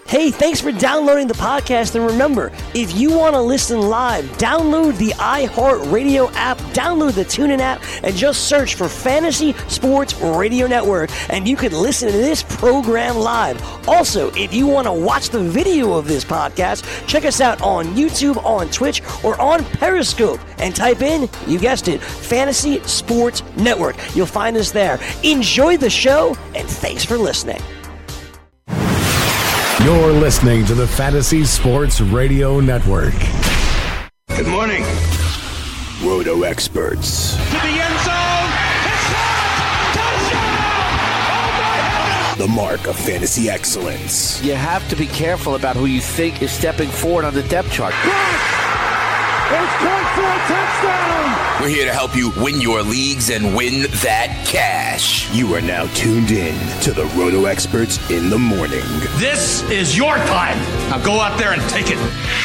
Hey, thanks for downloading the podcast, and remember, if you want to listen live, download the iHeartRadio app, download the TuneIn app, and just search for Fantasy Sports Radio Network, and you can listen to this program live. Also, if you want to watch the video of this podcast, check us out on YouTube, on Twitch, or on Periscope, and type in, you guessed it, Fantasy Sports Network. You'll find us there. Enjoy the show, and thanks for listening. You're listening to the Fantasy Sports Radio Network. Good morning. Roto Experts. To the end zone. Touchdown! Oh my heavens! The mark of fantasy excellence. You have to be careful about who you think is stepping forward on the depth chart. It's caught for a touchdown! We're here to help you win your leagues and win that cash. You are now tuned in to the Roto Experts in the morning. This is your time. Now go out there and take it.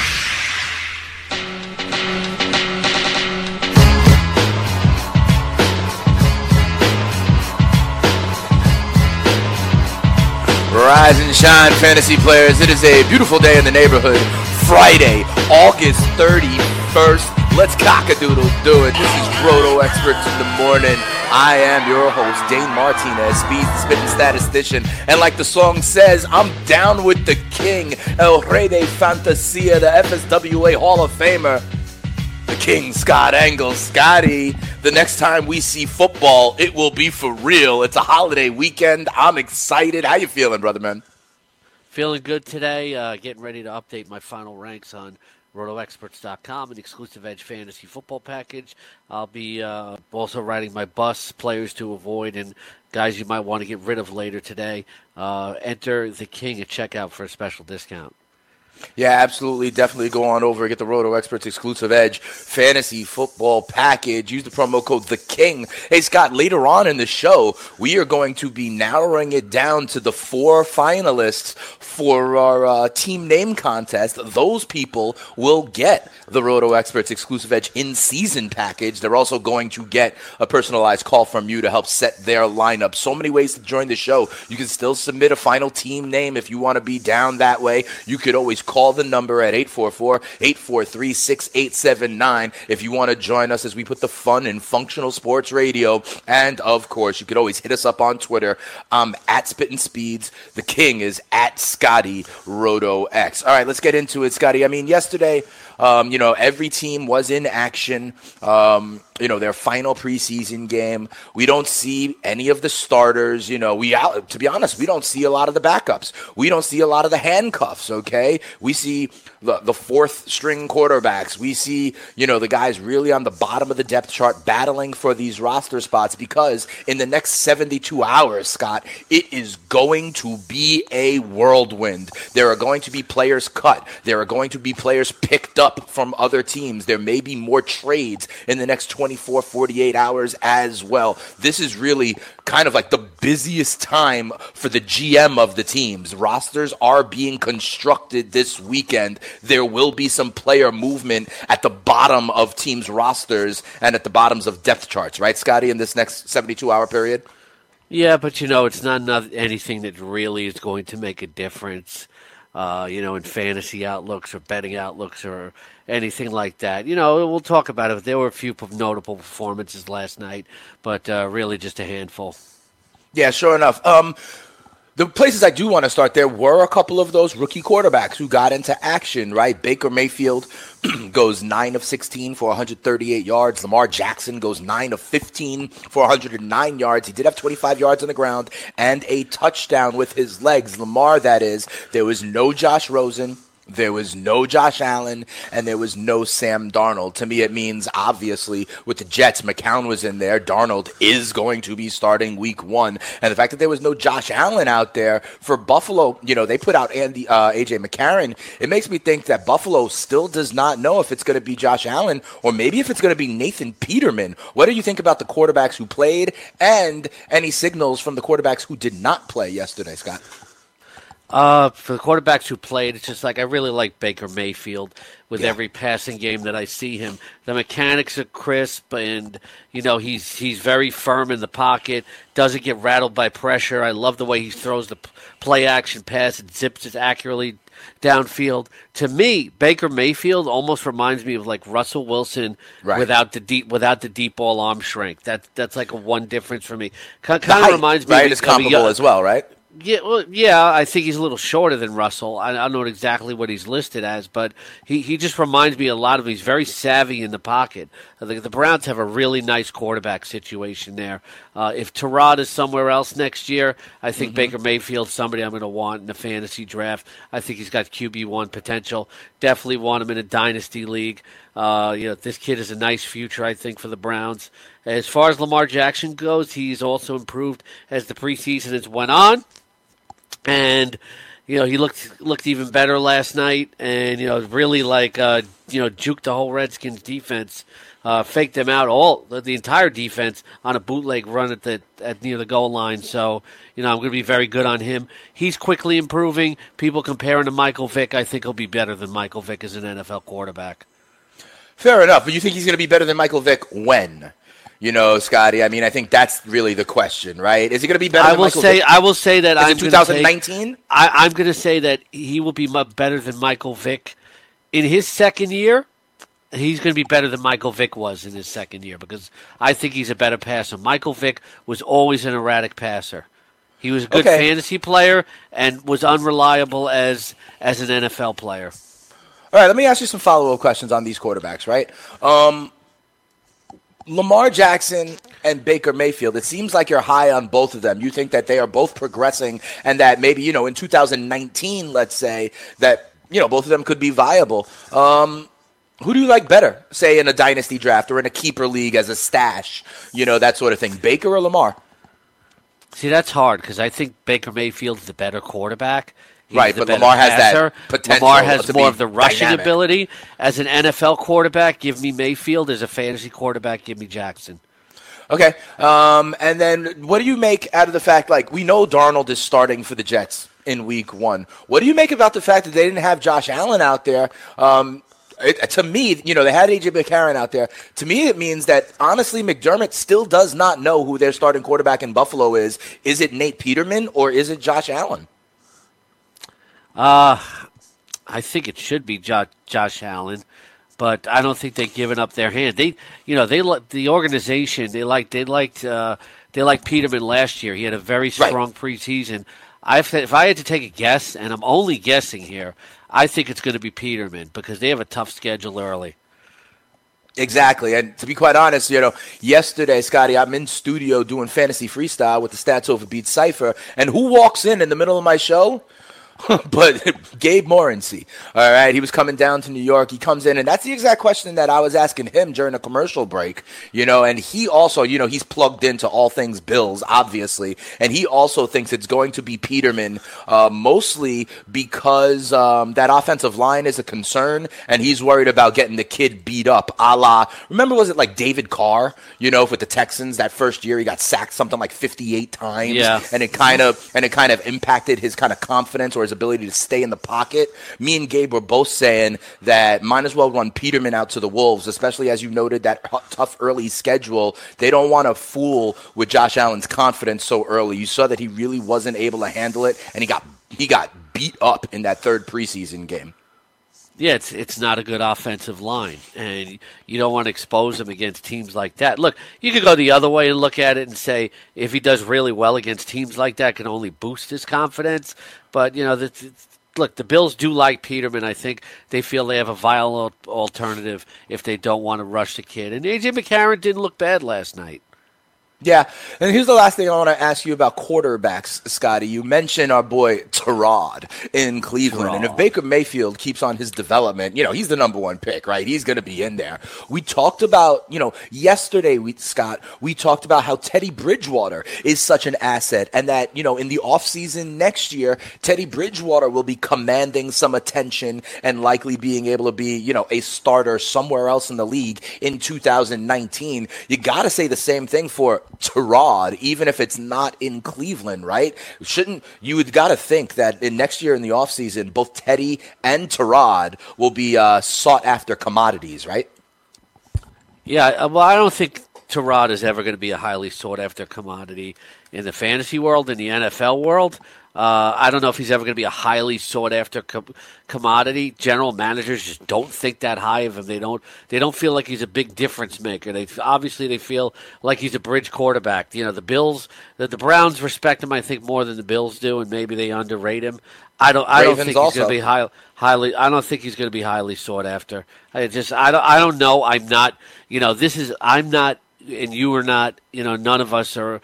Rise and shine, fantasy players. It is a beautiful day in the neighborhood. Friday, August 31st. Let's cock-a-doodle do it. This is Roto Experts in the morning. I am your host, Dane Martinez, Speed Spitting Statistician. And like the song says, I'm down with the king, El Rey de Fantasia, the FSWA Hall of Famer, the king, Scott Engel. Scotty, the next time we see football, it will be for real. It's a holiday weekend. I'm excited. How you feeling, brother man? Feeling good today. Getting ready to update my final ranks on RotoExperts.com, an exclusive Edge fantasy football package. I'll be also writing my bus, players to avoid, and guys you might want to get rid of later today. Enter the king at checkout for a special discount. Yeah, absolutely. Definitely go on over and get the Roto Experts exclusive Edge fantasy football package. Use the promo code THEKING. Hey, Scott, later on in the show, we are going to be narrowing it down to the 4 finalists for our team name contest. Those people will get the Roto Experts exclusive Edge in-season package. They're also going to get a personalized call from you to help set their lineup. So many ways to join the show. You can still submit a final team name if you want to be down that way. You could always call the number at 844-843-6879 if you want to join us as we put the fun in functional sports radio. And, of course, you could always hit us up on Twitter. I'm at Spittin' Speeds. The king is at Scotty Roto X. All right, let's get into it, Scotty. I mean, yesterday, every team was in action. Their final preseason game. We don't see any of the starters. To be honest, we don't see a lot of the backups. We don't see a lot of the handcuffs, okay? We see the fourth string quarterbacks. We see, the guys really on the bottom of the depth chart battling for these roster spots because in the next 72 hours, Scott, it is going to be a whirlwind. There are going to be players cut. There are going to be players picked up from other teams. There may be more trades in the next 24, 48 hours as well. This is really kind of like the busiest time for the GM of the teams. Rosters are being constructed this weekend. There will be some player movement at the bottom of teams' rosters and at the bottoms of depth charts, right, Scotty, in this next 72-hour period? Yeah, but, it's not anything that really is going to make a difference, in fantasy outlooks or betting outlooks or anything like that. We'll talk about it. There were a few notable performances last night, but really just a handful. Yeah, sure enough. The places I do want to start, there were a couple of those rookie quarterbacks who got into action, right? Baker Mayfield goes 9 of 16 for 138 yards. Lamar Jackson goes 9 of 15 for 109 yards. He did have 25 yards on the ground and a touchdown with his legs. Lamar, that is. There was no Josh Rosen. There was no Josh Allen, and there was no Sam Darnold. To me, it means, obviously, with the Jets, McCown was in there. Darnold is going to be starting week 1. And the fact that there was no Josh Allen out there for Buffalo, they put out A.J. McCarron. It makes me think that Buffalo still does not know if it's going to be Josh Allen or maybe if it's going to be Nathan Peterman. What do you think about the quarterbacks who played and any signals from the quarterbacks who did not play yesterday, Scott? For the quarterbacks who played, it's just like I really like Baker Mayfield with every passing game that I see him. The mechanics are crisp, and he's very firm in the pocket. Doesn't get rattled by pressure. I love the way he throws the play action pass and zips it accurately downfield. To me, Baker Mayfield almost reminds me of like Russell Wilson without the deep ball arm strength. That's like a one difference for me. Kind of reminds me. Right, it's comparable as well, right? Yeah, I think he's a little shorter than Russell. I don't know exactly what he's listed as, but he just reminds me a lot of him. He's very savvy in the pocket. The Browns have a really nice quarterback situation there. If Tyrod is somewhere else next year, I think Baker Mayfield's somebody I'm going to want in the fantasy draft. I think he's got QB1 potential. Definitely want him in a dynasty league. This kid has a nice future, I think, for the Browns. As far as Lamar Jackson goes, he's also improved as the preseason has went on. And, he looked even better last night and, really juked the whole Redskins defense, faked them out the entire defense on a bootleg run at near the goal line. So, I'm going to be very good on him. He's quickly improving. People comparing to Michael Vick. I think he'll be better than Michael Vick as an NFL quarterback. Fair enough. But you think he's going to be better than Michael Vick when? Scotty, I mean, I think that's really the question, right? Is he going to be better than Michael Vick? I will say that in 2019? I'm going to say that he will be better than Michael Vick. In his second year, he's going to be better than Michael Vick was in his second year because I think he's a better passer. Michael Vick was always an erratic passer. He was a good fantasy player and was unreliable as an NFL player. All right, let me ask you some follow-up questions on these quarterbacks, right? Lamar Jackson and Baker Mayfield, it seems like you're high on both of them. You think that they are both progressing and that maybe, in 2019, let's say, that, both of them could be viable. Who do you like better, say, in a dynasty draft or in a keeper league as a stash, that sort of thing, Baker or Lamar? See, that's hard because I think Baker Mayfield's the better quarterback. Right, but Lamar has that potential. Lamar has more of the rushing dynamic ability. As an NFL quarterback, give me Mayfield. As a fantasy quarterback, give me Jackson. Okay. And then what do you make out of the fact, we know Darnold is starting for the Jets in week 1. What do you make about the fact that they didn't have Josh Allen out there? To me, they had A.J. McCarron out there. To me, it means that, honestly, McDermott still does not know who their starting quarterback in Buffalo is. Is it Nate Peterman or is it Josh Allen? I think it should be Josh Allen, but I don't think they've given up their hand. The organization they liked Peterman last year. He had a very strong preseason. If I had to take a guess, and I'm only guessing here, I think it's going to be Peterman because they have a tough schedule early. Exactly. And to be quite honest, yesterday, Scotty, I'm in studio doing fantasy freestyle with the Stats Over Beats Cypher, and who walks in the middle of my show? But Gabe Morency, all right, he was coming down to New York. He comes in, and that's the exact question that I was asking him during the commercial break, and he also, he's plugged into all things Bills, obviously, and he also thinks it's going to be Peterman, mostly because that offensive line is a concern, and he's worried about getting the kid beat up, a la, remember, was it like David Carr, with the Texans that first year? He got sacked something like 58 times, and it kind of impacted his kind of confidence or his ability to stay in the pocket. Me and Gabe were both saying that might as well run Peterman out to the Wolves, especially as you noted that tough early schedule. They don't want to fool with Josh Allen's confidence so early. You saw that he really wasn't able to handle it, and he got beat up in that third preseason game. Yeah, it's not a good offensive line, and you don't want to expose him against teams like that. Look, you could go the other way and look at it and say if he does really well against teams like that, it can only boost his confidence. But, look, the Bills do like Peterman. I think they feel they have a viable alternative if they don't want to rush the kid. And A.J. McCarron didn't look bad last night. Yeah, and here's the last thing I want to ask you about quarterbacks, Scotty. You mentioned our boy Tyrod in Cleveland, and if Baker Mayfield keeps on his development, he's the number one pick, right? He's going to be in there. We talked about, yesterday, Scott, we talked about how Teddy Bridgewater is such an asset, and that, in the offseason next year, Teddy Bridgewater will be commanding some attention and likely being able to be, a starter somewhere else in the league in 2019. You got to say the same thing for Tyrod, even if it's not in Cleveland, right? You would got to think that next year in the offseason, both Teddy and Tyrod will be sought after commodities, right? Yeah, well, I don't think Tyrod is ever going to be a highly sought after commodity in the fantasy world, in the NFL world. I don't know if he's ever going to be a highly sought after commodity. General managers just don't think that high of him. They don't feel like he's a big difference maker. They feel like he's a bridge quarterback. You know, the Browns respect him, I think, more than the Bills do, and maybe they underrate him. I don't think he's going to be highly. I don't think he's going to be highly sought after. I don't know. I'm not. You know, I'm not. And you are not, none of us are,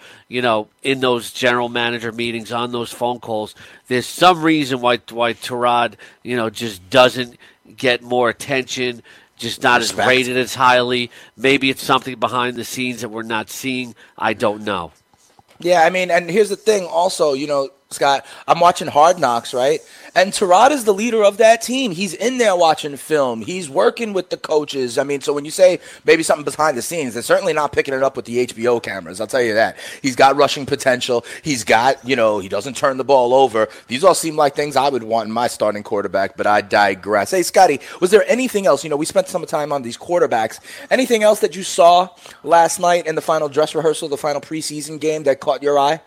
in those general manager meetings, on those phone calls. There's some reason why Tyrod, just doesn't get more attention, just not as rated as highly. Maybe it's something behind the scenes that we're not seeing. I don't know. Yeah, I mean, and here's the thing also, Scott, I'm watching Hard Knocks, right? And Tyrod is the leader of that team. He's in there watching film. He's working with the coaches. I mean, so when you say maybe something behind the scenes, they're certainly not picking it up with the HBO cameras. I'll tell you that. He's got rushing potential. He's got, he doesn't turn the ball over. These all seem like things I would want in my starting quarterback, but I digress. Hey, Scotty, was there anything else? We spent some time on these quarterbacks. Anything else that you saw last night in the final dress rehearsal, the final preseason game that caught your eye?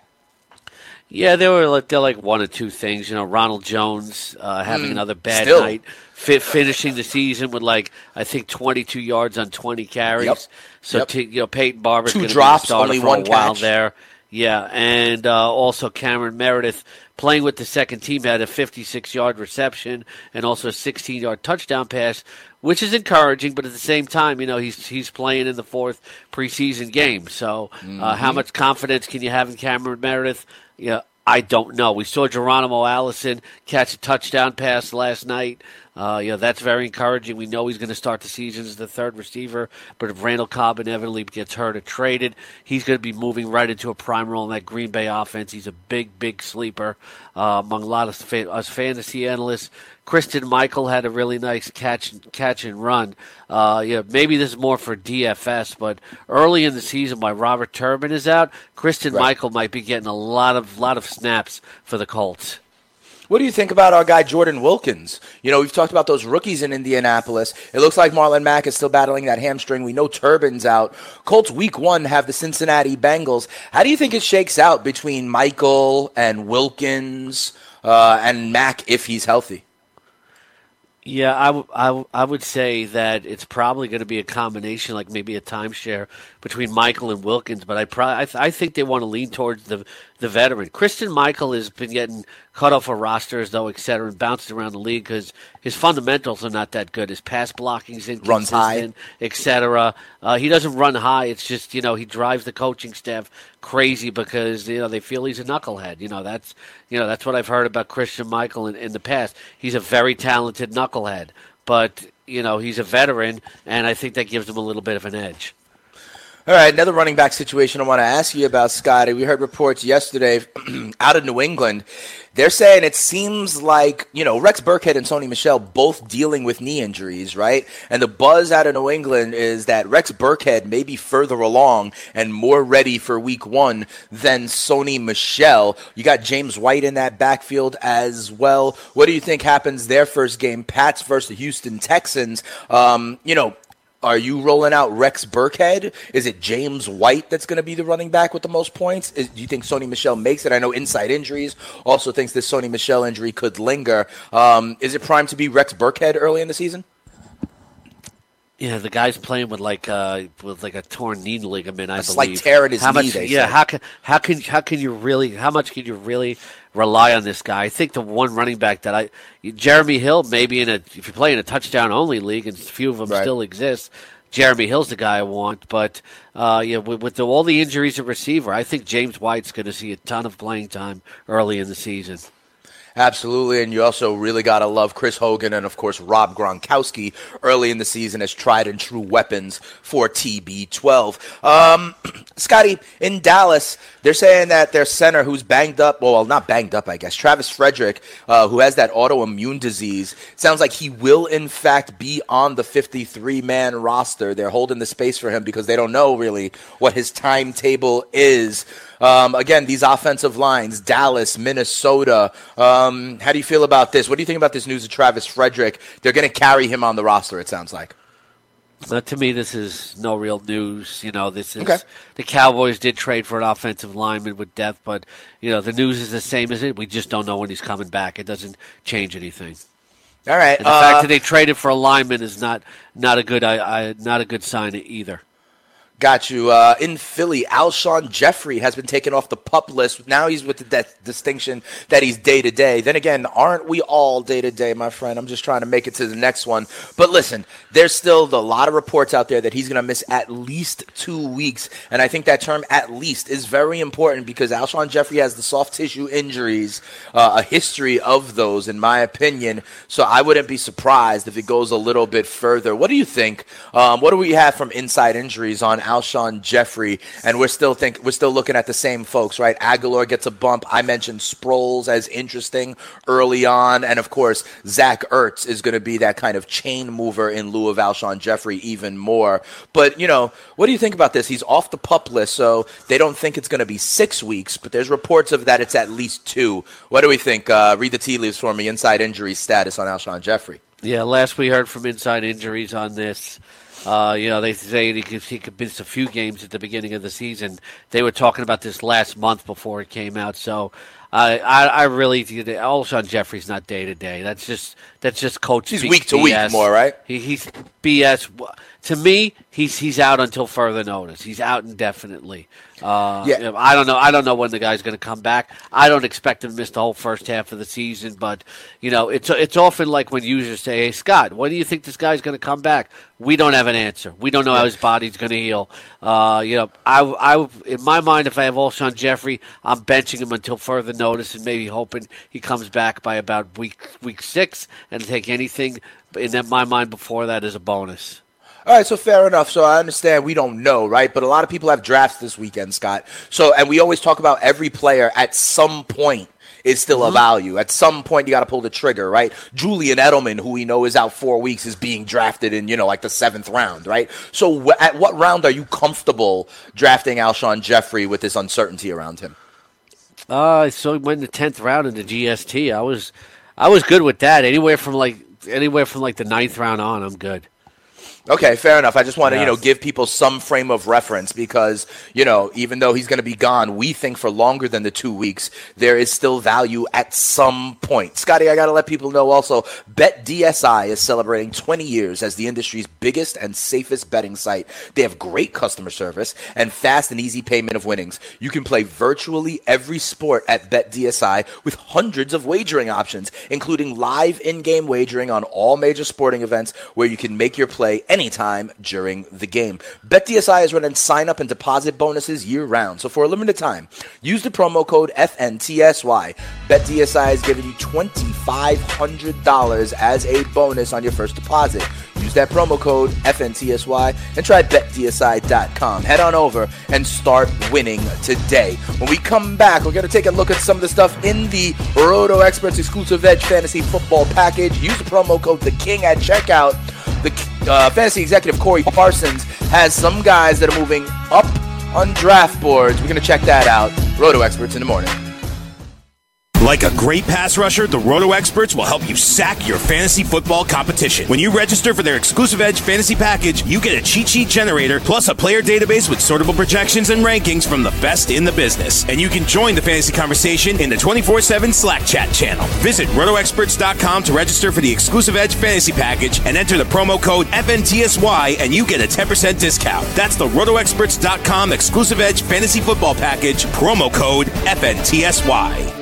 Yeah, there were like one or two things. Ronald Jones having another bad night, finishing the season with I think 22 yards on 20 carries. Yep. So Peyton Barber's going to be drops, the starter only for one a while catch. there. Yeah, and also Cameron Meredith playing with the second team had a 56-yard reception and also a 16-yard touchdown pass, which is encouraging. But at the same time, he's playing in the fourth preseason game. So how much confidence can you have in Cameron Meredith? Yeah, I don't know. We saw Geronimo Allison catch a touchdown pass last night. That's very encouraging. We know he's going to start the season as the third receiver, but if Randall Cobb inevitably gets hurt or traded, he's going to be moving right into a prime role in that Green Bay offense. He's a big, big sleeper among a lot of us fantasy analysts. Christine Michael had a really nice catch and run. Maybe this is more for DFS, but early in the season, while Robert Turbin is out, Christine Michael might be getting a lot of snaps for the Colts. What do you think about our guy Jordan Wilkins? We've talked about those rookies in Indianapolis. It looks like Marlon Mack is still battling that hamstring. We know Turbin's out. Colts week 1 have the Cincinnati Bengals. How do you think it shakes out between Michael and Wilkins and Mack if he's healthy? Yeah, I would say that it's probably going to be a combination, like maybe a timeshare between Michael and Wilkins. But I think they want to lean towards the veteran. Christine Michael has been getting cut off of rosters, though, et cetera, and bounced around the league because his fundamentals are not that good. His pass blocking is inconsistent, runs high, et cetera. He doesn't run high. It's just, he drives the coaching staff crazy because, they feel he's a knucklehead. That's what I've heard about Christine Michael in the past. He's a very talented knucklehead, but, he's a veteran, and I think that gives him a little bit of an edge. All right, another running back situation I want to ask you about, Scotty. We heard reports yesterday out of New England. They're saying it seems like, Rex Burkhead and Sony Michel both dealing with knee injuries, right? And the buzz out of New England is that Rex Burkhead may be further along and more ready for week 1 than Sony Michel. You got James White in that backfield as well. What do you think happens their first game? Pats versus the Houston Texans. Are you rolling out Rex Burkhead? Is it James White that's going to be the running back with the most points? Do you think Sony Michel makes it? I know Inside Injuries also thinks this Sony Michel injury could linger. Is it primed to be Rex Burkhead early in the season? Yeah, the guy's playing with a torn knee ligament, I believe. Slight tear in his knee, they say. How much can you really rely on this guy? I think the one running back Jeremy Hill, maybe if you play in a touchdown only league, and few of them still exist, Jeremy Hill's the guy I want. But with all the injuries at receiver, I think James White's going to see a ton of playing time early in the season. Absolutely, and you also really got to love Chris Hogan and, of course, Rob Gronkowski early in the season as tried and true weapons for TB12. Scotty, in Dallas, they're saying that their center who's banged up, well, not banged up, I guess, Travis Frederick, who has that autoimmune disease, sounds like he will, in fact, be on the 53-man roster. They're holding the space for him because they don't know really what his timetable is. Again, these offensive lines, Dallas, Minnesota. How do you feel about this? What do you think about this news of Travis Frederick? They're going to carry him on the roster, it sounds like. To me, this is no real news. This is okay. The Cowboys did trade for an offensive lineman with depth, but, the news is the same as it. We just don't know when he's coming back. It doesn't change anything. All right. And the fact that they traded for a lineman is not a good sign either. Got you. In Philly, Alshon Jeffrey has been taken off the PUP list. Now he's with the distinction that he's day-to-day. Then again, aren't we all day-to-day, my friend? I'm just trying to make it to the next one. But listen, there's still a lot of reports out there that he's going to miss at least 2 weeks. And I think that term at least is very important because Alshon Jeffrey has the soft tissue injuries, a history of those, in my opinion. So I wouldn't be surprised if it goes a little bit further. What do you think? What do we have from inside injuries on Alshon Jeffrey, and we're still looking at the same folks, right? Aguilar gets a bump. I mentioned Sproles as interesting early on, and of course Zach Ertz is going to be that kind of chain mover in lieu of Alshon Jeffrey even more. But what do you think about this? He's off the PUP list, so they don't think it's going to be 6 weeks, but there's reports of that it's at least 2. What do we think? Read the tea leaves for me. Inside injury status on Alshon Jeffrey. Yeah, last we heard from inside injuries on this. They say he could miss a few games at the beginning of the season. They were talking about this last month before it came out. So I really think that Alshon Jeffrey's not day to day. That's just coach. He's week to week more, right? He's BS. To me, he's out until further notice. He's out indefinitely. I don't know when the guy's going to come back. I don't expect him to miss the whole first half of the season, but it's often like when users say, "Hey Scott, when do you think this guy's going to come back?" We don't have an answer. We don't know how his body's going to heal. I in my mind, if I have Alshon Jeffrey, I'm benching him until further notice and maybe hoping he comes back by about week 6 and take anything in my mind before that is a bonus. All right, so fair enough. So I understand we don't know, right? But a lot of people have drafts this weekend, Scott. And we always talk about every player at some point is still a value. At some point, you got to pull the trigger, right? Julian Edelman, who we know is out 4 weeks, is being drafted in, like the 7th round, right? So at what round are you comfortable drafting Alshon Jeffrey with this uncertainty around him? So he went in the 10th round in the GST. I was good with that. Anywhere from like the 9th round on, I'm good. Okay, fair enough. I just want to, give people some frame of reference because, even though he's going to be gone, we think for longer than the 2 weeks, there is still value at some point. Scotty, I got to let people know also, BetDSI is celebrating 20 years as the industry's biggest and safest betting site. They have great customer service and fast and easy payment of winnings. You can play virtually every sport at BetDSI with hundreds of wagering options, including live in-game wagering on all major sporting events where you can make your play anytime during the game. BetDSI is running sign-up and deposit bonuses year-round. So for a limited time, use the promo code FNTSY. BetDSI is giving you $2,500 as a bonus on your first deposit. Use that promo code FNTSY and try BetDSI.com. Head on over and start winning today. When we come back, we're going to take a look at some of the stuff in the Roto Experts exclusive Edge Fantasy Football Package. Use the promo code THEKING at checkout. The fantasy executive Corey Parsons has some guys that are moving up on draft boards. We're going to check that out. Roto Experts in the morning. Like a great pass rusher, the Roto Experts will help you sack your fantasy football competition. When you register for their exclusive Edge Fantasy Package, you get a cheat sheet generator plus a player database with sortable projections and rankings from the best in the business. And you can join the fantasy conversation in the 24/7 Slack chat channel. Visit RotoExperts.com to register for the exclusive Edge Fantasy Package and enter the promo code FNTSY and you get a 10% discount. That's the RotoExperts.com exclusive Edge Fantasy Football Package, promo code FNTSY.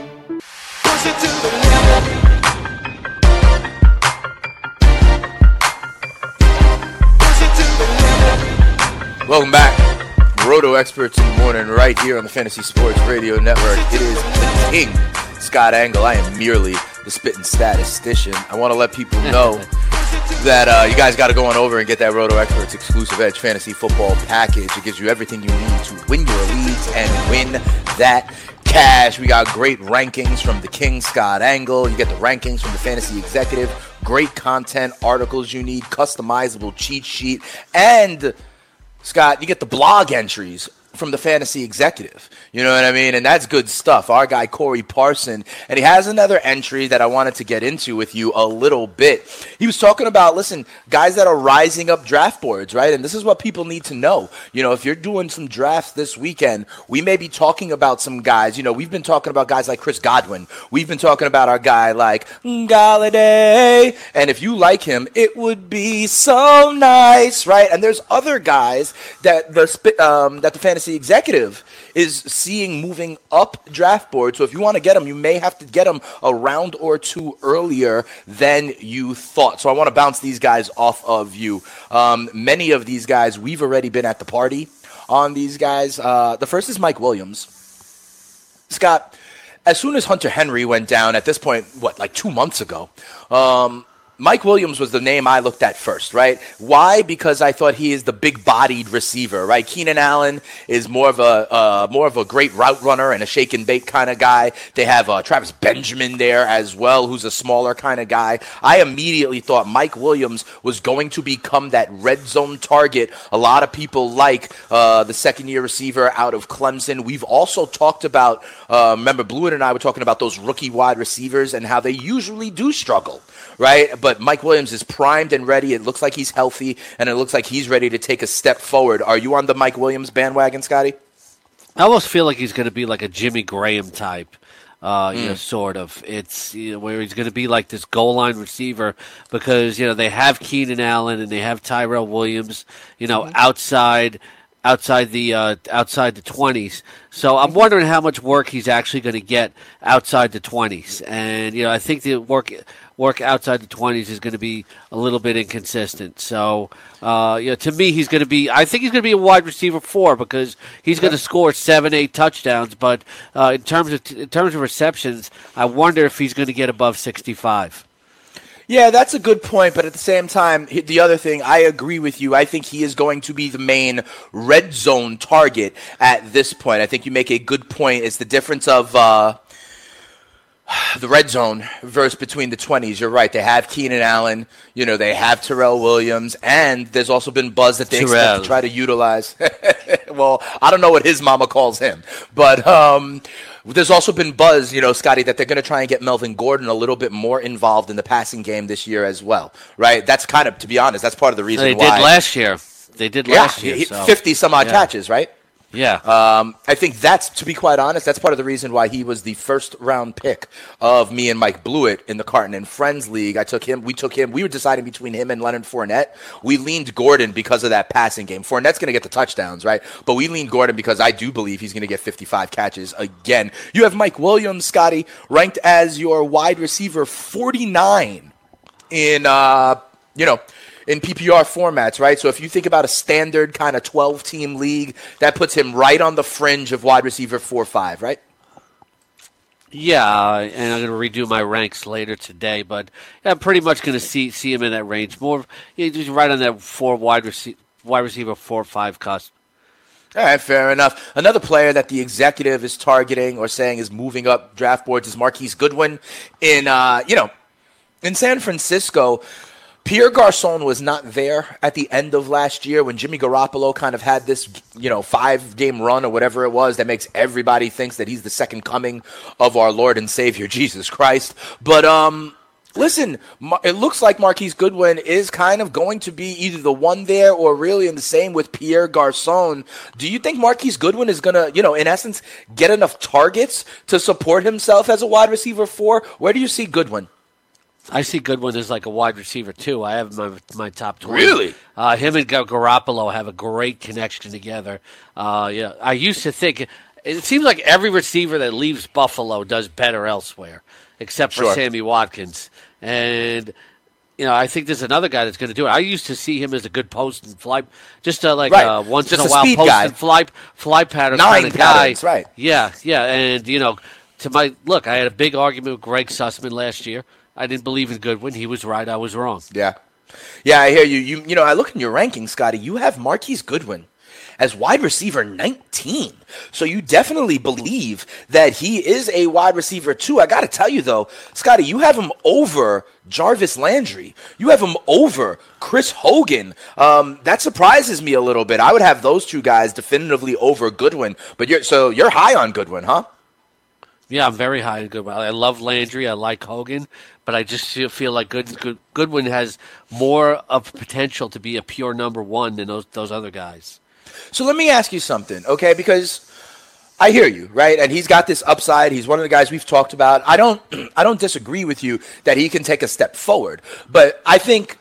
Welcome back. Roto Experts in the morning right here on the Fantasy Sports Radio Network. It is the King, Scott Angle. I am merely the spitting statistician. I want to let people know that you guys got to go on over and get that Roto Experts exclusive Edge Fantasy Football package. It gives you everything you need to win your leagues and win that cash. We got great rankings from the King, Scott Angle. You get the rankings from the Fantasy Executive. Great content, articles you need, customizable cheat sheet. And, Scott, you get the blog entries from the Fantasy Executive. You know what I mean? And that's good stuff. Our guy, Corey Parson, and he has another entry that I wanted to get into with you a little bit. He was talking about, listen, guys that are rising up draft boards, right? And this is what people need to know. You know, if you're doing some drafts this weekend, we may be talking about some guys. You know, we've been talking about guys like Chris Godwin. We've been talking about our guy like Galladay. And if you like him, it would be so nice, right? And there's other guys that the Fantasy Executive is seeing moving up draft board. So if you want to get them, you may have to get them a round or two earlier than you thought. So I want to bounce these guys off of you. Many of these guys, we've already been at the party on these guys. The first is Mike Williams. Scott, as soon as Hunter Henry went down, at this point, like 2 months ago, Mike Williams was the name I looked at first, right? Why? Because I thought he is the big-bodied receiver, right? Keenan Allen is more of a great route runner and a shake and bake kind of guy. They have Travis Benjamin there as well, who's a smaller kind of guy. I immediately thought Mike Williams was going to become that red zone target. A lot of people like the second-year receiver out of Clemson. We've also talked about, remember, Blewett and I were talking about those rookie wide receivers and how they usually do struggle, right? But Mike Williams is primed and ready. It looks like he's healthy, and it looks like he's ready to take a step forward. Are you on the Mike Williams bandwagon, Scotty? I almost feel like he's going to be like a Jimmy Graham type, sort of. It's where he's going to be like this goal line receiver because they have Keenan Allen and they have Tyrell Williams, outside the 20s. So I'm wondering how much work he's actually going to get outside the 20s, and I think the work outside the 20s is going to be a little bit inconsistent. So, to me, I think he's going to be a wide receiver 4 because he's going to score 7-8 touchdowns. But in terms of receptions, I wonder if he's going to get above 65. Yeah, that's a good point, but at the same time, the other thing, I agree with you. I think he is going to be the main red zone target at this point. I think you make a good point. It's the difference of the red zone versus between the 20s. You're right. They have Keenan Allen. They have Tyrell Williams, and there's also been buzz that they expect to try to utilize. Well, I don't know what his mama calls him, but there's also been buzz, Scotty, that they're going to try and get Melvin Gordon a little bit more involved in the passing game this year as well, right? That's kind of, to be honest, that's part of the reason why. They did last year. They did last year. 50-some-odd catches, right? Yeah. I think that's, to be quite honest, that's part of the reason why he was the first-round pick of me and Mike Blewett in the Carton and Friends League. We were deciding between him and Leonard Fournette. We leaned Gordon because of that passing game. Fournette's going to get the touchdowns, right? But we leaned Gordon because I do believe he's going to get 55 catches again. You have Mike Williams, Scotty, ranked as your wide receiver 49 in PPR formats, right? So if you think about a standard kind of 12-team league, that puts him right on the fringe of wide receiver 4-5, right? Yeah, and I'm going to redo my ranks later today, but I'm pretty much going to see him in that range. More, just right on that wide receiver 4-5 cusp. All right, fair enough. Another player that the executive is targeting or saying is moving up draft boards is Marquise Goodwin. In San Francisco, Pierre Garçon was not there at the end of last year when Jimmy Garoppolo kind of had this, 5-game run or whatever it was that makes everybody thinks that he's the second coming of our Lord and Savior, Jesus Christ. But, listen, it looks like Marquise Goodwin is kind of going to be either the one there or really in the same with Pierre Garçon. Do you think Marquise Goodwin is going to, in essence, get enough targets to support himself as a wide receiver 4? Where do you see Goodwin? I see Goodwin as like a wide receiver, too. I have my top 20. Really? Him and Garoppolo have a great connection together. I used to think it seems like every receiver that leaves Buffalo does better elsewhere, except for Sammy Watkins. And, I think there's another guy that's going to do it. I used to see him as a good post and fly, just once in a while post and fly pattern kind of guy. Right. Yeah, and, look, I had a big argument with Greg Sussman last year. I didn't believe in Goodwin. He was right. I was wrong. Yeah. Yeah, I hear you. You know, I look in your rankings, Scotty. You have Marquise Goodwin as wide receiver 19. So you definitely believe that he is a wide receiver too. I got to tell you though, Scotty, you have him over Jarvis Landry. You have him over Chris Hogan. That surprises me a little bit. I would have those two guys definitively over Goodwin. But you're high on Goodwin, huh? Yeah, I'm very high on Goodwin. I love Landry. I like Hogan. But I just feel like Goodwin has more of potential to be a pure number one than those other guys. So let me ask you something, okay? Because I hear you, right? And he's got this upside. He's one of the guys we've talked about. I don't disagree with you that he can take a step forward. But I think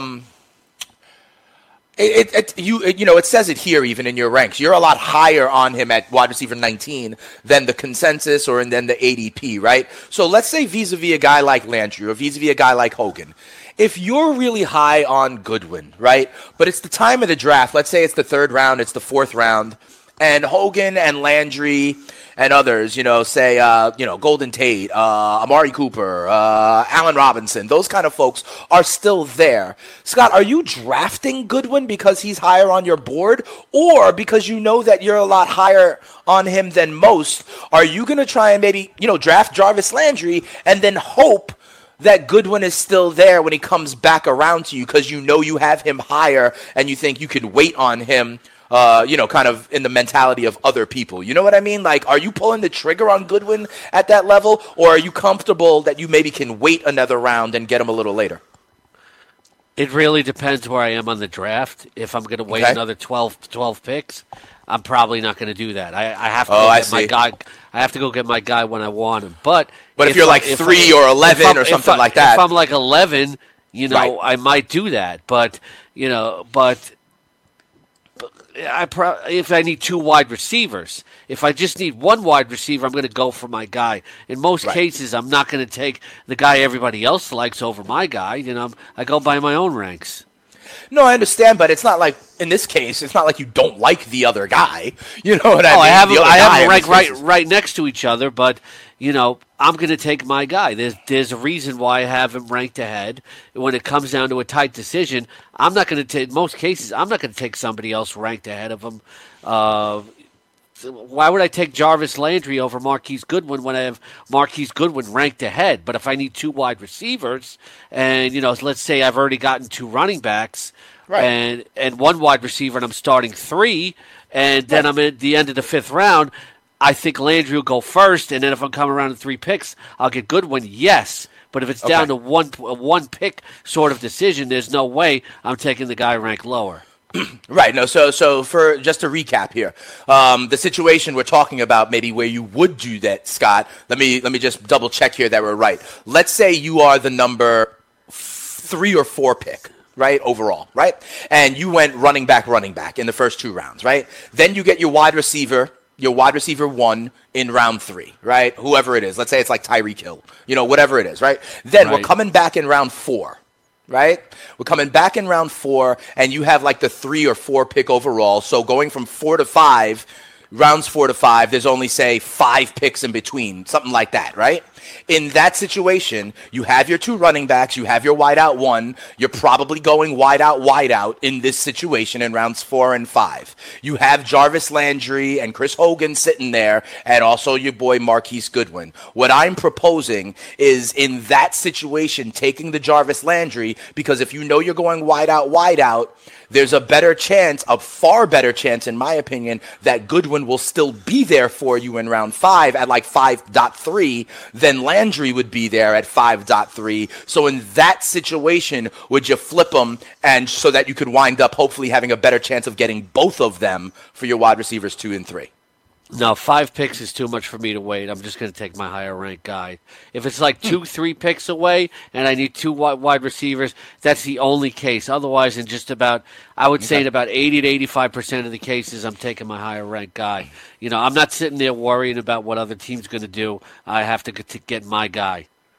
it says it here even in your ranks. You're a lot higher on him at wide receiver 19 than the consensus or than the ADP, right? So let's say vis-a-vis a guy like Landry or vis-a-vis a guy like Hogan. If you're really high on Goodwin, right, but it's the time of the draft, let's say it's the 3rd round, it's the 4th round, and Hogan and Landry and others, say, Golden Tate, Amari Cooper, Allen Robinson, those kind of folks are still there. Scott, are you drafting Goodwin because he's higher on your board or because you know that you're a lot higher on him than most? Are you going to try and maybe, draft Jarvis Landry and then hope that Goodwin is still there when he comes back around to you because you have him higher and you think you can wait on him, kind of in the mentality of other people? You know what I mean? Like, are you pulling the trigger on Goodwin at that level, or are you comfortable that you maybe can wait another round and get him a little later? It really depends where I am on the draft. If I'm going to wait another 12 picks, I'm probably not going to do that. I have to go get my guy. I have to go get my guy when I want him. But if you're like 3 or 11 or something like that, if I'm like 11, right, I might do that. But if I need 2 wide receivers, if I just need 1 wide receiver, I'm going to go for my guy. In most cases, I'm not going to take the guy everybody else likes over my guy. I go by my own ranks. No, I understand, but it's not like, in this case, it's not like you don't like the other guy. You know what I mean? I have them ranked right next to each other, but, I'm going to take my guy. There's a reason why I have him ranked ahead. When it comes down to a tight decision, I'm not going to take, in most cases, I'm not going to take somebody else ranked ahead of him. Why would I take Jarvis Landry over Marquise Goodwin when I have Marquise Goodwin ranked ahead? But if I need 2 wide receivers and, let's say I've already gotten 2 running backs and 1 wide receiver and I'm starting 3 and then I'm at the end of the 5th round, I think Landry will go first. And then if I'm coming around in 3 picks, I'll get Goodwin. Yes. But if it's down to one pick sort of decision, there's no way I'm taking the guy ranked lower. Right. No. So for just to recap here, the situation we're talking about, maybe where you would do that, Scott. Let me just double check here that we're right. Let's say you are the number 3 or 4 pick, right, overall, right, and you went running back in the first 2 rounds, right. Then you get your wide receiver 1 in round 3, right? Whoever it is, let's say it's like Tyreek Hill, whatever it is, right. Then we're coming back in round 4. Right? We're coming back in round 4, and you have like the 3 or 4 pick overall. So going from 4 to 5, rounds 4 to 5, there's only, say, 5 picks in between, something like that, right? In that situation, you have your 2 running backs, you have your wide out 1, you're probably going wide out in this situation in rounds 4 and 5. You have Jarvis Landry and Chris Hogan sitting there, and also your boy Marquise Goodwin. What I'm proposing is in that situation, taking the Jarvis Landry, because if you know you're going wide out, there's a far better chance, in my opinion, that Goodwin will still be there for you in round 5 at like 5.3 than Landry would be there at 5.3. So in that situation, would you flip them and so that you could wind up hopefully having a better chance of getting both of them for your wide receivers 2 and 3? No, 5 picks is too much for me to wait. I'm just going to take my higher ranked guy. If it's like 2-3 picks away and I need 2 wide receivers, that's the only case. Otherwise, in just about, I would say in about 80 to 85% of the cases, I'm taking my higher ranked guy. I'm not sitting there worrying about what other team's going to do. I have to get my guy.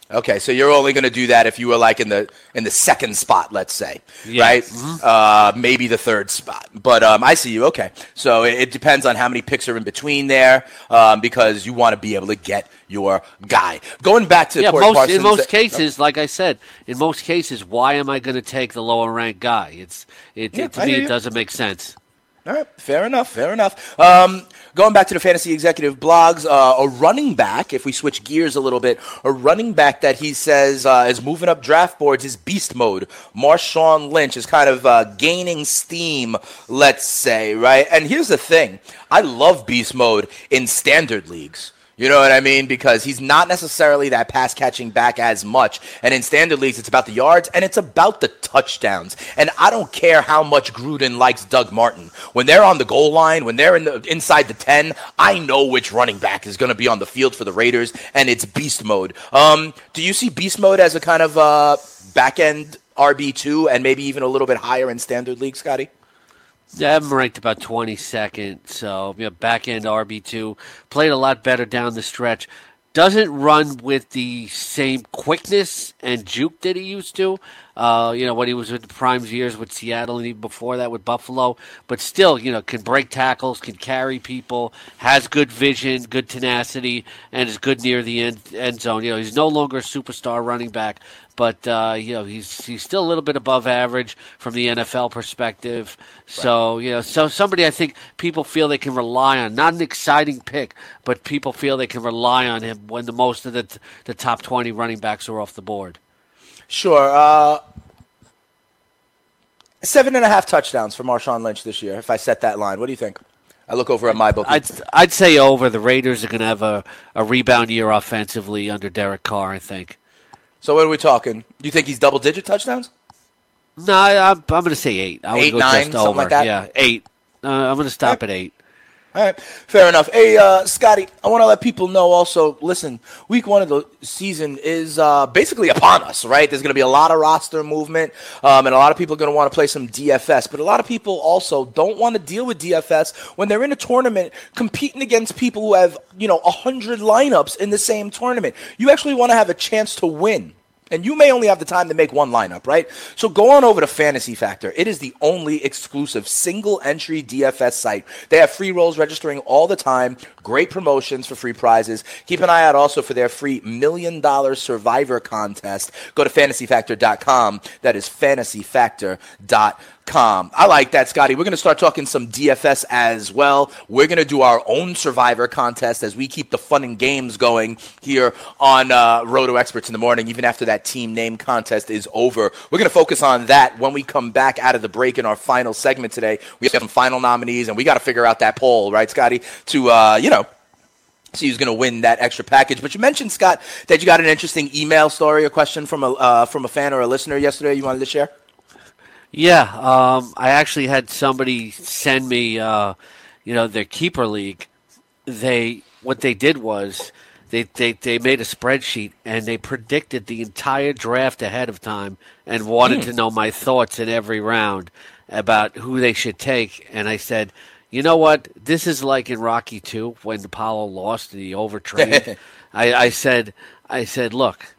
Okay, so you're only going to do that if you were like in the second spot, let's say, Yeah. right? Mm-hmm. Maybe the third spot. But I see you. Okay, so it depends on how many picks are in between there, because you want to be able to get your guy. Going back to Corey Parsons, in most cases, like I said, in most cases, why am I going to take the lower ranked guy? To me, it doesn't make sense. All right, fair enough. Going back to the Fantasy Executive blogs, a running back, if we switch gears a little bit, a running back that he says is moving up draft boards is beast mode. Marshawn Lynch is kind of gaining steam, let's say, right? And here's the thing. I love beast mode in standard leagues. You know what I mean? Because he's not necessarily that pass-catching back as much. And in standard leagues, it's about the yards, and it's about the touchdowns. And I don't care how much Gruden likes Doug Martin. When they're on the goal line, when they're inside the 10, I know which running back is going to be on the field for the Raiders, and it's beast mode. Do you see beast mode as a kind of back-end RB2 and maybe even a little bit higher in standard leagues, Scotty? Yeah, I'm ranked about 22nd, so back end RB2. Played a lot better down the stretch. Doesn't run with the same quickness and juke that he used to. When he was in the prime years with Seattle and even before that with Buffalo. But still, can break tackles, can carry people, has good vision, good tenacity, and is good near the end zone. He's no longer a superstar running back, but he's still a little bit above average from the NFL perspective. So so somebody I think people feel they can rely on. Not an exciting pick, but people feel they can rely on him when the most of the top 20 running backs are off the board. Sure. 7.5 touchdowns for Marshawn Lynch this year, if I set that line. What do you think? I look over at my book. I'd say over. The Raiders are going to have a rebound year offensively under Derek Carr, I think. So what are we talking? You think he's double-digit touchdowns? No, I'm going to say 8. I would 8, go 9, just something over. like that? Yeah, 8. I'm going to stop at 8. All right, fair enough. Hey, Scotty, I want to let people know also, listen, week 1 of the season is basically upon us, right? There's going to be a lot of roster movement, and a lot of people are going to want to play some DFS, but a lot of people also don't want to deal with DFS when they're in a tournament competing against people who have, 100 lineups in the same tournament. You actually want to have a chance to win. And you may only have the time to make one lineup, right? So go on over to Fantasy Factor. It is the only exclusive single-entry DFS site. They have free rolls registering all the time, great promotions for free prizes. Keep an eye out also for their free $1 million Survivor contest. Go to fantasyfactor.com. That is fantasyfactor.com. I like that, Scotty. We're going to start talking some DFS as well. We're going to do our own Survivor contest as we keep the fun and games going here on Roto Experts in the Morning, even after that team name contest is over. We're going to focus on that when we come back out of the break in our final segment today. We have some final nominees, and we got to figure out that poll, right, Scotty, to, see who's going to win that extra package. But you mentioned, Scott, that you got an interesting email story or question from a fan or a listener yesterday you wanted to share? Yeah, I actually had somebody send me, their keeper league. What they did was they made a spreadsheet and they predicted the entire draft ahead of time and wanted to know my thoughts in every round about who they should take. And I said, you know what? This is like in Rocky II when Apollo lost and he overtrained. I said, look,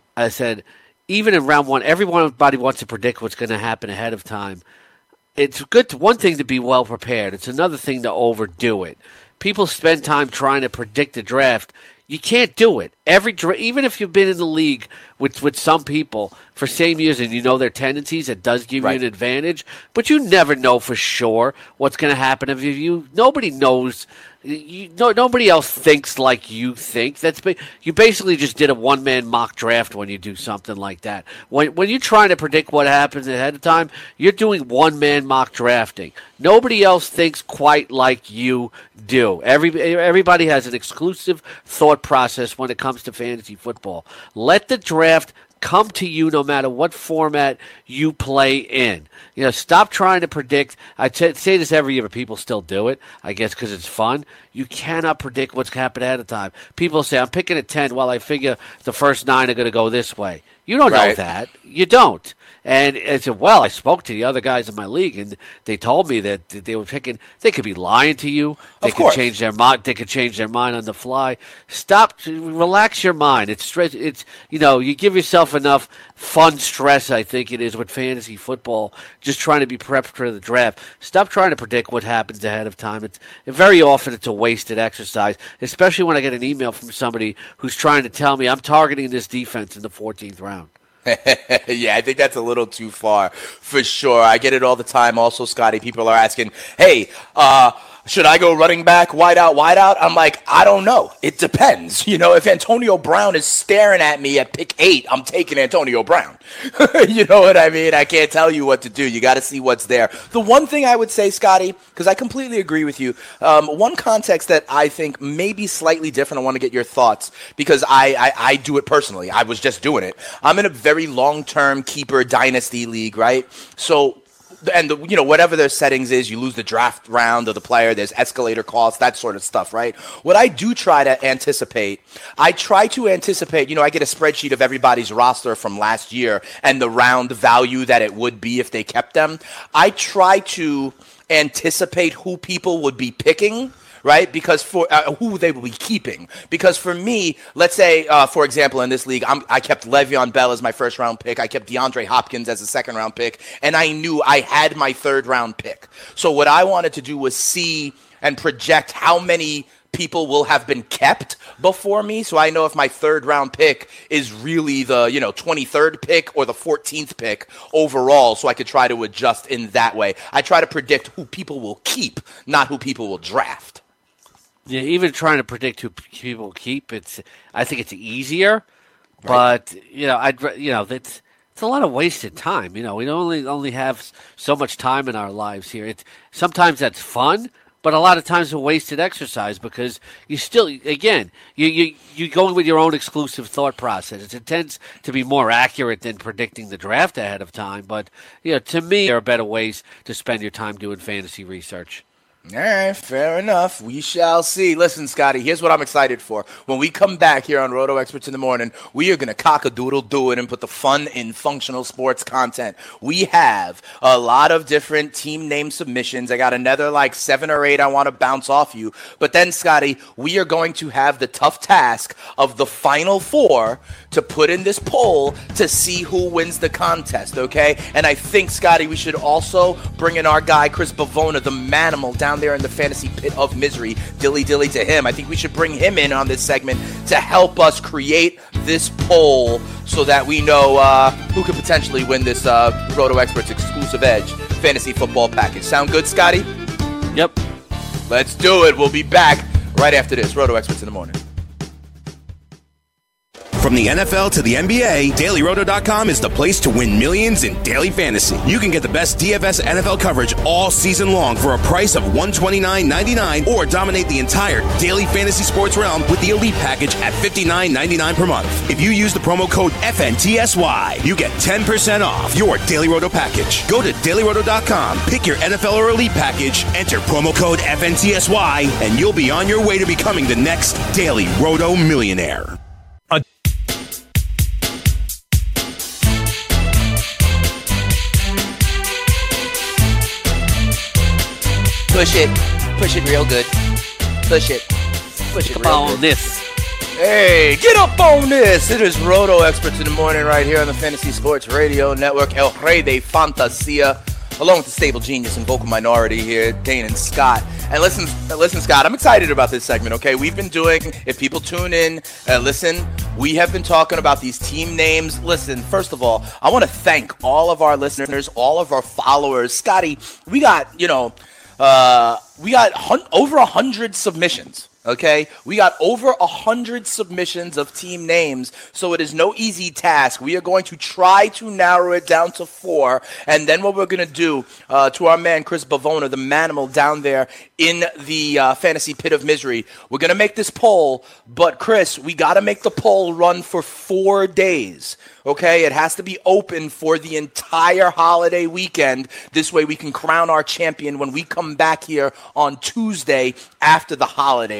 even in round 1, everybody wants to predict what's going to happen ahead of time. It's one thing to be well prepared. It's another thing to overdo it. People spend time trying to predict the draft. You can't do it. Even if you've been in the league with some people for same years and you know their tendencies, it does give you an advantage. But you never know for sure what's going to happen. Nobody knows. Nobody else thinks like you think. You basically just did a one-man mock draft when you do something like that. When you're trying to predict what happens ahead of time, you're doing one-man mock drafting. Nobody else thinks quite like you do. Everybody has an exclusive thought process when it comes to fantasy football. Let the draft come to you no matter what format you play in. Stop trying to predict. I say this every year, but people still do it, I guess because it's fun. You cannot predict what's happening ahead of time. People say, I'm picking at 10. Well, I figure the first 9 are going to go this way. You don't know that. You don't. And I said, well, I spoke to the other guys in my league, and they told me that they were picking. They could be lying to you. They could change their mind. They could change their mind on the fly. Relax your mind. It's stress. It's you give yourself enough fun stress. I think it is with fantasy football. Just trying to be prepped for the draft. Stop trying to predict what happens ahead of time. Very often it's a wasted exercise, especially when I get an email from somebody who's trying to tell me I'm targeting this defense in the 14th round. Yeah, I think that's a little too far for sure. I get it all the time. Also, Scotty, people are asking, hey, should I go running back, wide out? I'm like, I don't know. It depends. If Antonio Brown is staring at me at pick 8, I'm taking Antonio Brown. You know what I mean? I can't tell you what to do. You got to see what's there. The one thing I would say, Scotty, because I completely agree with you, one context that I think may be slightly different, I want to get your thoughts, because I do it personally. I was just doing it. I'm in a very long-term keeper dynasty league, right? So, and whatever their settings is, you lose the draft round of the player, there's escalator costs, that sort of stuff, right? What I do try to anticipate, I get a spreadsheet of everybody's roster from last year and the round value that it would be if they kept them. I try to anticipate who people would be picking, right? Because for who they will be keeping. Because for me, let's say, for example, in this league, I kept Le'Veon Bell as my first-round pick. I kept DeAndre Hopkins as a second-round pick. And I knew I had my third-round pick. So what I wanted to do was see and project how many people will have been kept before me. So I know if my third-round pick is really the 23rd pick or the 14th pick overall, so I could try to adjust in that way. I try to predict who people will keep, not who people will draft. Yeah, even trying to predict who people will keep, I think it's easier, but it's a lot of wasted time. We only have so much time in our lives here. Sometimes that's fun, but a lot of times a wasted exercise because you still, again, you're going with your own exclusive thought process. It tends to be more accurate than predicting the draft ahead of time. But to me, there are better ways to spend your time doing fantasy research. All right, fair enough. We shall see. Listen, Scotty, here's what I'm excited for. When we come back here on Roto Experts in the Morning, we are going to cock-a-doodle-do it and put the fun in functional sports content. We have a lot of different team name submissions. I got another 7 or 8 I want to bounce off you. But then, Scotty, we are going to have the tough task of the final 4 to put in this poll to see who wins the contest, okay? And I think, Scotty, we should also bring in our guy, Chris Bavona, the manimal, down there in the fantasy pit of misery. Dilly to him. I think we should bring him in on this segment to help us create this poll so that we know who could potentially win this Roto Experts exclusive Edge fantasy football package. Sound good, Scotty? Yep. Let's do it. We'll be back right after this. Roto Experts in the Morning. From the NFL to the NBA, DailyRoto.com is the place to win millions in daily fantasy. You can get the best DFS NFL coverage all season long for a price of $129.99 or dominate the entire daily fantasy sports realm with the Elite Package at $59.99 per month. If you use the promo code FNTSY, you get 10% off your Daily Roto package. Go to DailyRoto.com, pick your NFL or Elite Package, enter promo code FNTSY, and you'll be on your way to becoming the next Daily Roto millionaire. Push it real good. Push it Come real on good. this. Hey, get up on this. It is Roto Experts in the Morning right here on the Fantasy Sports Radio Network. El Rey de Fantasia, along with the stable genius and vocal minority here, Dane and Scott. And listen, Scott, I'm excited about this segment, okay? We've been doing, if people tune in, listen, we have been talking about these team names. Listen, first of all, I want to thank all of our listeners, all of our followers. Scotty, we got over 100 submissions. Okay, we got over 100 submissions of team names, so it is no easy task. We are going to try to narrow it down to 4, and then what we're going to do to our man Chris Bavona, the manimal down there in the fantasy pit of misery, we're going to make this poll, but Chris, we got to make the poll run for 4 days. Okay, it has to be open for the entire holiday weekend. This way we can crown our champion when we come back here on Tuesday after the holiday.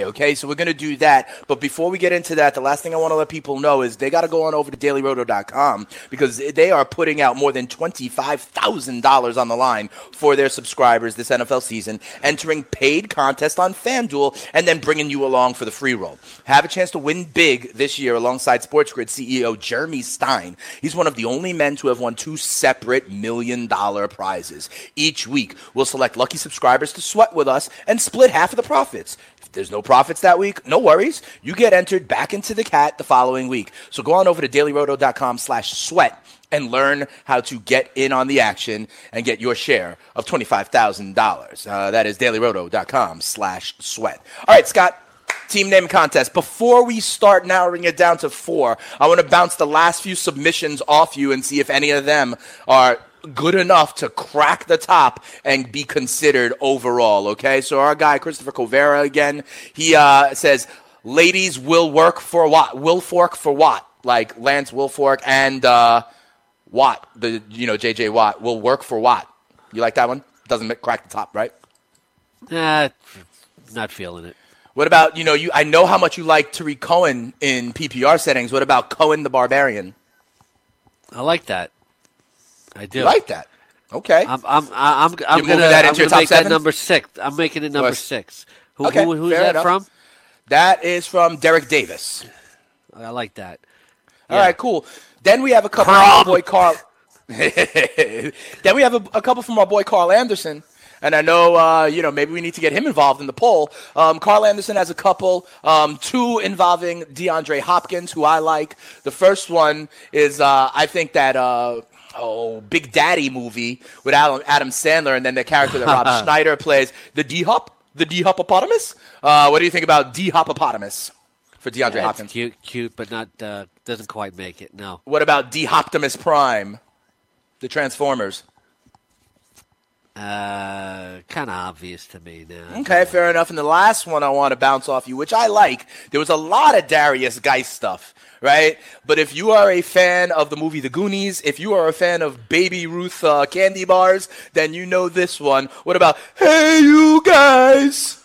okay? So we're going to do that. But before we get into that, the last thing I want to let people know is they got to go on over to dailyroto.com because they are putting out more than $25,000 on the line for their subscribers this NFL season, entering paid contests on FanDuel, and then bringing you along for the free roll. Have a chance to win big this year alongside SportsGrid CEO Jeremy Stein. He's one of the only men to have won 2 separate $1 million prizes. Each week, we'll select lucky subscribers to sweat with us and split half of the profits. If there's no profits that week, no worries. You get entered back into the cat the following week. So go on over to dailyroto.com/sweat and learn how to get in on the action and get your share of $25,000. That is dailyroto.com/sweat. All right, Scott. Team name contest. Before we start narrowing it down to 4, I want to bounce the last few submissions off you and see if any of them are good enough to crack the top and be considered overall, okay? So our guy, Christopher Covera, again, he says, ladies will work for Watt. Wilfork for Watt. Like Lance Wilfork and Watt, J.J. Watt, will work for Watt. You like that one? Doesn't crack the top, right? Not feeling it. What about, I know how much you like Tariq Cohen in PPR settings. What about Cohen the Barbarian? I like that. I do. You like that? Okay. I'm gonna make that number 6. I'm making it number 6. Who's that from? That is from Derek Davis. I like that. All right, cool. Then we have a couple from our boy Carl. Then we have a couple from our boy Carl Anderson. And I know, maybe we need to get him involved in the poll. Carl Anderson has a couple, 2 involving DeAndre Hopkins, who I like. The first one is, I think that, Big Daddy movie with Adam Sandler, and then the character that Rob Schneider plays, the D-Hopopotamus. What do you think about D-Hopopotamus for DeAndre Hopkins? Cute, but not doesn't quite make it, no. What about D-Optimus Prime, the Transformers? Kind of obvious to me now. Okay, fair enough. And the last one I want to bounce off you, which I like, there was a lot of Darius Geist stuff, right? But if you are a fan of the movie The Goonies, if you are a fan of Baby Ruth candy bars, then you know this one. What about, hey, you guys?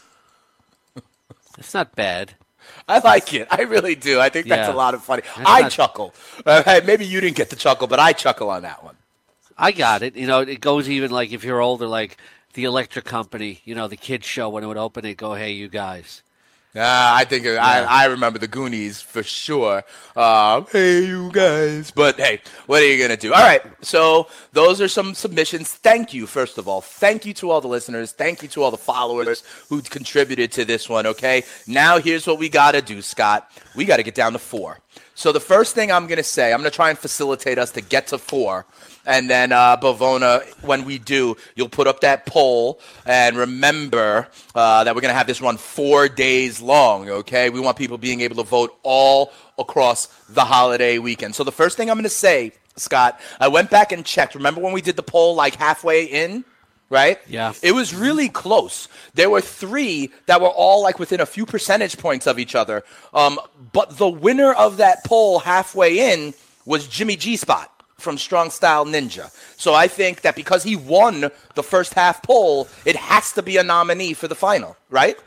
It's not bad. I like it. I really do. I think that's a lot of funny. Chuckle. Maybe you didn't get the chuckle, but I chuckle on that one. I got it. It goes even like if you're older, like the Electric Company, the kids show when it would open, they'd go, hey, you guys. I think I remember the Goonies for sure. Hey, you guys. But, hey, what are you going to do? All right, so those are some submissions. Thank you, first of all. Thank you to all the listeners. Thank you to all the followers who contributed to this one, okay? Now here's what we got to do, Scott. We got to get down to 4. So the first thing I'm going to say, I'm going to try and facilitate us to get to 4. And then, Bavona, when we do, you'll put up that poll. And remember that we're going to have this run 4 days long, okay? We want people being able to vote all across the holiday weekend. So the first thing I'm going to say, Scott, I went back and checked. Remember when we did the poll like halfway in? Right? Yeah. It was really close. There were 3 that were all like within a few percentage points of each other. But the winner of that poll halfway in was Jimmy G-Spot from Strong Style Ninja. So I think that because he won the first half poll, it has to be a nominee for the final, right?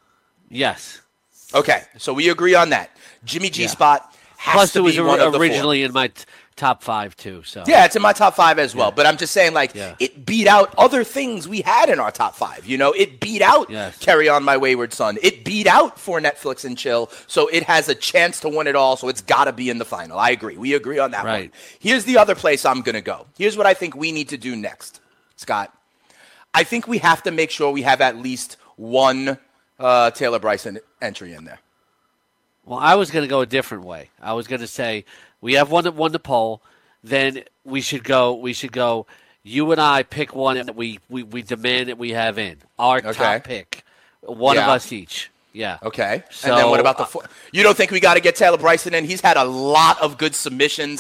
Yes. Okay, so we agree on that. Jimmy G-Spot has to be one of the 4. Plus, it was originally in my top 5, too. So yeah, it's in my top 5 as well. But I'm just saying, it beat out other things we had in our top 5. It beat out Carry On My Wayward Son. It beat out For Netflix and Chill. So it has a chance to win it all. So it's got to be in the final. I agree. We agree on that one. Here's the other place I'm going to go. Here's what I think we need to do next, Scott. I think we have to make sure we have at least one Taylor Bryson entry in there. Well, I was going to go a different way. I was going to say we have one that won the poll. Then we should go. You and I pick one that we demand that we have in our top pick. One of us each. Yeah. Okay. So, and then what about the 4? You don't think we got to get Taylor Bryson in? He's had a lot of good submissions.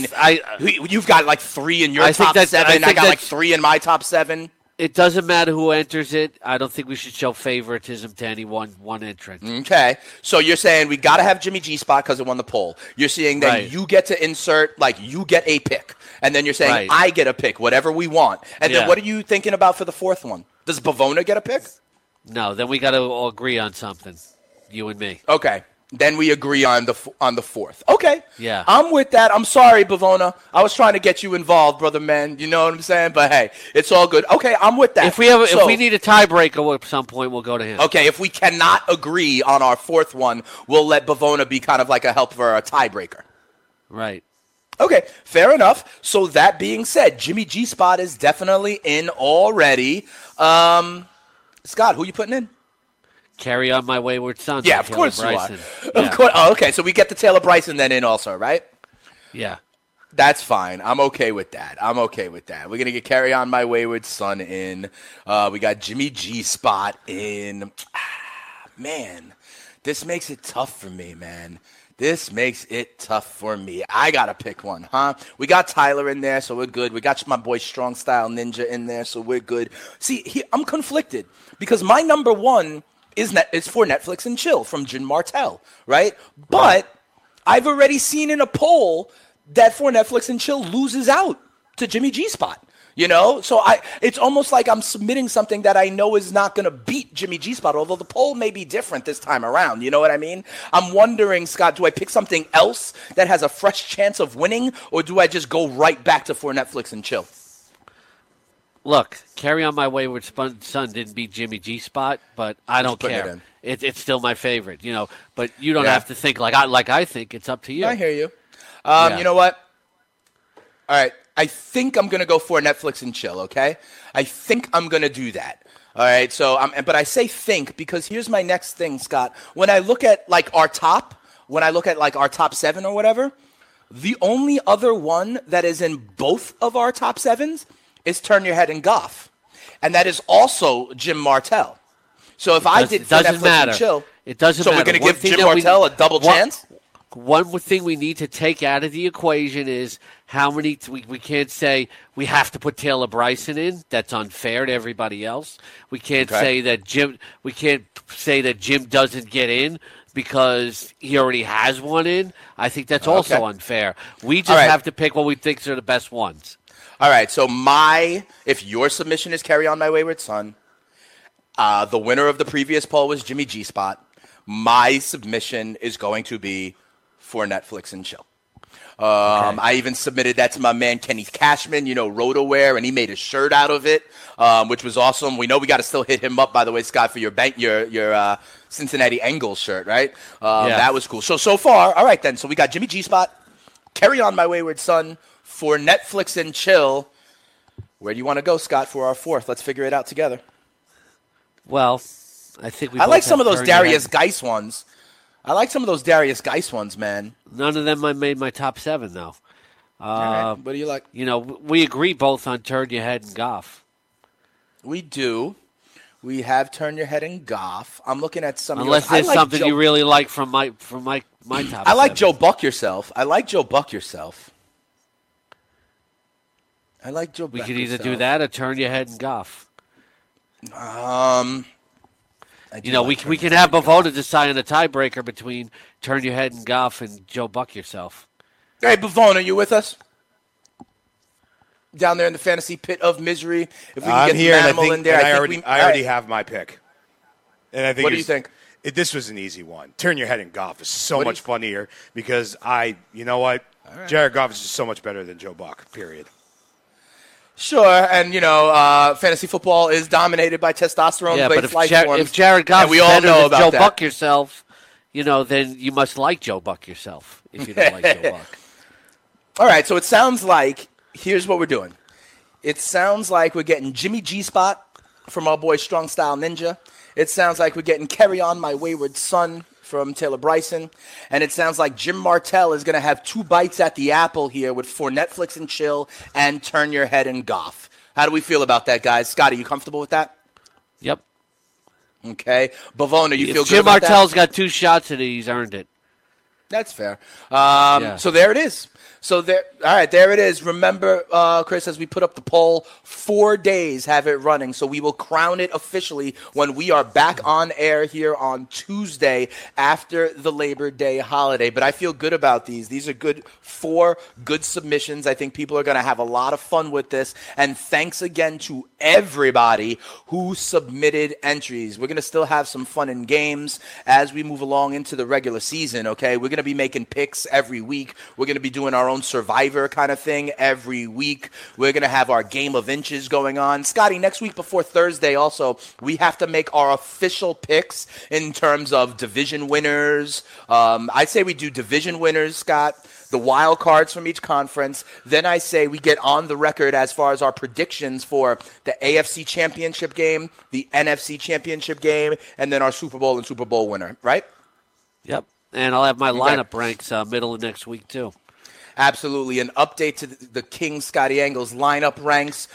You've got like 3 in your top 7. I got like 3 in my top 7. It doesn't matter who enters it. I don't think we should show favoritism to any one entrant. Okay. So you're saying we got to have Jimmy G-Spot because it won the poll. You're saying that you get to insert, you get a pick. And then you're saying I get a pick, whatever we want. And then what are you thinking about for the 4th one? Does Bavona get a pick? No, then we got to all agree on something. you and me. Okay. Then we agree on the fourth. Okay. Yeah. I'm with that. I'm sorry, Bavona. I was trying to get you involved, brother man. You know what I'm saying? But hey, it's all good. Okay, I'm with that. If we need a tiebreaker at some point, we'll go to him. Okay, if we cannot agree on our fourth one, we'll let Bavona be kind of like a helper or a tiebreaker. Right. Okay, fair enough. So that being said, Jimmy G spot is definitely in already. Scott, who you putting in? Carry On My Wayward Son. Yeah, of course you are. Yeah. Of course. Oh, okay, so we get the Taylor Bryson then in also, right? Yeah. That's fine. I'm okay with that. We're going to get Carry On My Wayward Son in. We got Jimmy G spot in. Man, this makes it tough for me, man. I got to pick one, huh? We got Tyler in there, so we're good. We got my boy Strong Style Ninja in there, so we're good. See, I'm conflicted because my number one is for Netflix and Chill from Jim Martell, right? But I've already seen in a poll that for Netflix and Chill loses out to Jimmy G spot. You know, so it's almost like I'm submitting something that I know is not going to beat Jimmy G spot, although the poll may be different this time around. You know what I mean? I'm wondering, Scott, do I pick something else that has a fresh chance of winning, or do I just go right back to for Netflix and Chill? Look, Carry On My Wayward Son didn't beat Jimmy G spot, but I don't care. It's still my favorite, you know. But you don't have to think like I think. It's up to you. I hear you. You know what? All right. I think I'm going to go for Netflix and Chill, okay? I think I'm going to do that. All right, so but I say think because here's my next thing, Scott. When I look at our top 7 or whatever, the only other one that is in both of our top 7s is Turn Your Head and Goff. And that is also Jim Martell. So if I did for Netflix and Chill, it doesn't matter. So we're going to give Jim Martell a double chance? One thing we need to take out of the equation is how many we can't say we have to put Taylor Bryson in. That's unfair to everybody else. We can't say that Jim doesn't get in because he already has one in. I think that's also unfair. We just have to pick what we think are the best ones. All right. So if your submission is Carry On My Wayward Son, the winner of the previous poll was Jimmy G spot. My submission is going to be for Netflix and Chill. I even submitted that to my man Kenny Cashman, RotoWare, and he made a shirt out of it, which was awesome. We know we got to still hit him up, by the way, Scott, for your Cincinnati Engels shirt, right? That was cool. So far, all right then. So we got Jimmy G spot, Carry On My Wayward Son, for Netflix and Chill. Where do you want to go, Scott, for our fourth? Let's figure it out together. Well, I think I like some of those Darius Geis ones. Man. None of them made my top 7, though. What do you like? We agree both on Turn Your Head and Goff. We do. We have Turn Your Head and Goff. I'm looking at some. Unless there's something you really like from my top. I like 7. Joe Buck Yourself. I like Joe Buck Yourself. We could either do that or Turn Your Head and Goff. We can have Bavona decide on a tiebreaker between Turn Your Head and Goff and Joe Buck Yourself. Hey, Bavona, you with us? Down there in the fantasy pit of misery. If we can get the animal in there, I already have my pick. And I think what do you think? This was an easy one. Turn Your Head and Goff is so much funnier because you know what? Right. Jared Goff is just so much better than Joe Buck, period. Sure, and fantasy football is dominated by testosterone. Yeah, but if Jared Goff is better than Joe Buck Yourself, then you must like Joe Buck Yourself if you don't like Joe Buck. All right, so it sounds like here's what we're doing. It sounds like we're getting Jimmy G spot from our boy Strong Style Ninja. It sounds like we're getting Carry On My Wayward Son from Taylor Bryson. And it sounds like Jim Martell is going to have 2 bites at the apple here with For Netflix and Chill and Turn Your Head and Goff. How do we feel about that, guys? Scott, are you comfortable with that? Yep. Okay. Bavona, you feel good Jim about that? Martell's got 2 shots at it, he's earned it. That's fair. So there it is. All right, there it is. Remember, Chris, as we put up the poll, 4 days have it running. So we will crown it officially when we are back on air here on Tuesday after the Labor Day holiday. But I feel good about these. These are good, 4 good submissions. I think people are going to have a lot of fun with this. And thanks again to everybody who submitted entries. We're going to still have some fun and games as we move along into the regular season, okay? We're going to be making picks every week. We're going to be doing our own Survivor kind of thing every week. We're going to have our game of inches going on. Scotty, next week before Thursday also, we have to make our official picks in terms of division winners. I'd say we do division winners, Scott, the wild cards from each conference. Then I say we get on the record as far as our predictions for the AFC Championship game, the NFC Championship game, and then our Super Bowl and Super Bowl winner, right? Yep. And I'll have my lineup ranks middle of next week, too. Absolutely. An update to the King Scotty Angles lineup ranks.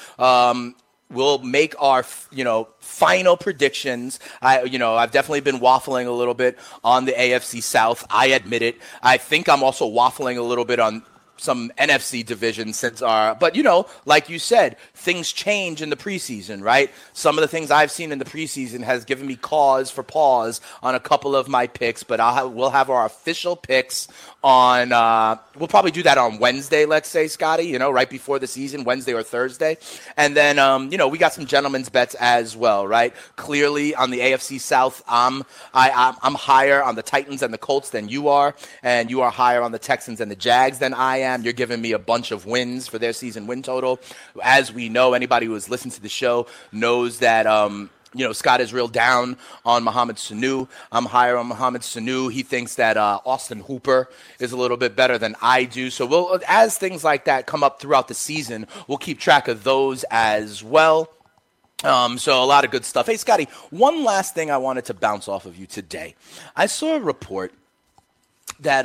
We'll make our, final predictions. I've definitely been waffling a little bit on the AFC South. I admit it. I think I'm also waffling a little bit on some NFC divisions but like you said, things change in the preseason, right? Some of the things I've seen in the preseason has given me cause for pause on a couple of my picks, but we'll have our official picks on, we'll probably do that on Wednesday, let's say, Scotty, right before the season, Wednesday or Thursday. And then, we got some gentlemen's bets as well, right? Clearly on the AFC South, I'm higher on the Titans and the Colts than you are, and you are higher on the Texans and the Jags than I am. You're giving me a bunch of wins for their season win total. As we know, anybody who has listened to the show knows that, Scott is real down on Mohamed Sanu. I'm higher on Mohamed Sanu. He thinks that Austin Hooper is a little bit better than I do. So as things like that come up throughout the season, we'll keep track of those as well. So a lot of good stuff. Hey, Scotty, one last thing I wanted to bounce off of you today. I saw a report that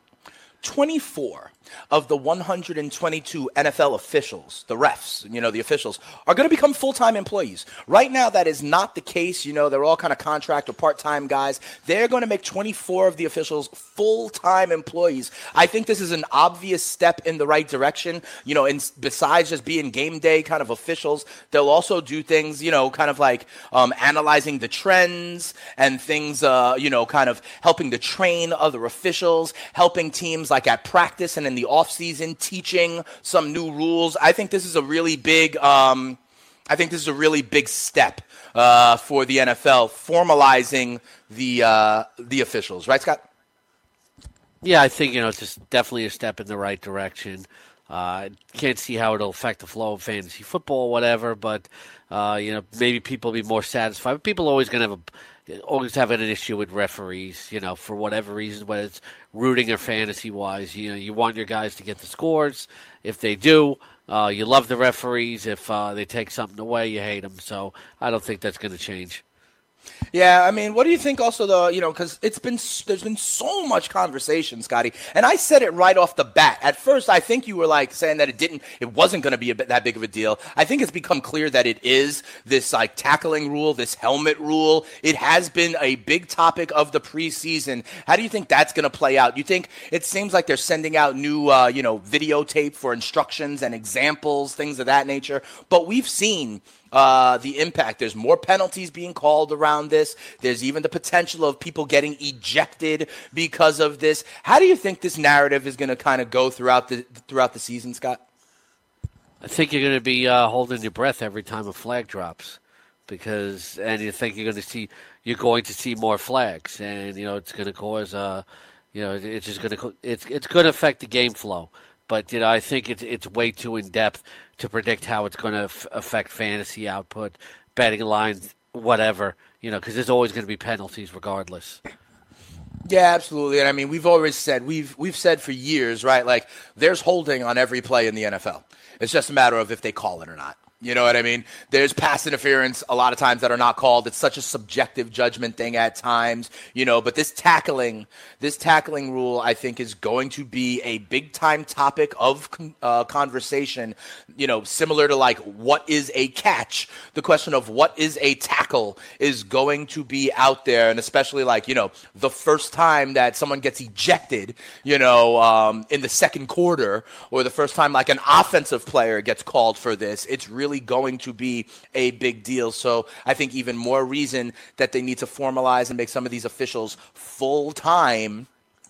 24 of the 122 NFL officials, the refs, the officials, are going to become full-time employees. Right now, that is not the case. They're all kind of contract or part-time guys. They're going to make 24 of the officials full-time employees. I think this is an obvious step in the right direction. And besides just being game day kind of officials, they'll also do things, kind of like analyzing the trends and things, kind of helping to train other officials, helping teams like at practice and in the offseason, teaching some new rules. I think this is a really big step for the NFL, formalizing the officials, right, Scott? Yeah, I think it's just definitely a step in the right direction. Can't see how it'll affect the flow of fantasy football or whatever, but maybe people will be more satisfied. But people are always going to have an issue with referees, for whatever reason, whether it's rooting or fantasy-wise. You want your guys to get the scores. If they do, you love the referees. If they take something away, you hate them. So I don't think that's going to change. Yeah, I mean, what do you think also, though, because there's been so much conversation, Scotty, and I said it right off the bat. At first, I think you were saying that it wasn't going to be that big of a deal. I think it's become clear that it is this tackling rule, this helmet rule. It has been a big topic of the preseason. How do you think that's going to play out? You think it seems like they're sending out new, videotape for instructions and examples, things of that nature, but we've seen the impact. There's more penalties being called around this. There's even the potential of people getting ejected because of this. How do you think this narrative is going to kind of go throughout the season, Scott? I think you're going to be holding your breath every time a flag drops, and you think you're going to see more flags, and it's going to cause it's going to affect the game flow. But I think it's way too in depth to predict how it's going to affect fantasy output, betting lines, whatever. Because there's always going to be penalties regardless. Yeah, absolutely. And I mean, we've always said we've said for years, right? There's holding on every play in the NFL. It's just a matter of if they call it or not. You know what I mean? There's pass interference a lot of times that are not called. It's such a subjective judgment thing at times, but this tackling rule, I think, is going to be a big time topic of conversation, similar to like what is a catch. The question of what is a tackle is going to be out there. And especially like, the first time that someone gets ejected, in the second quarter, or the first time like an offensive player gets called for this, it's really going to be a big deal. So I think even more reason that they need to formalize and make some of these officials full-time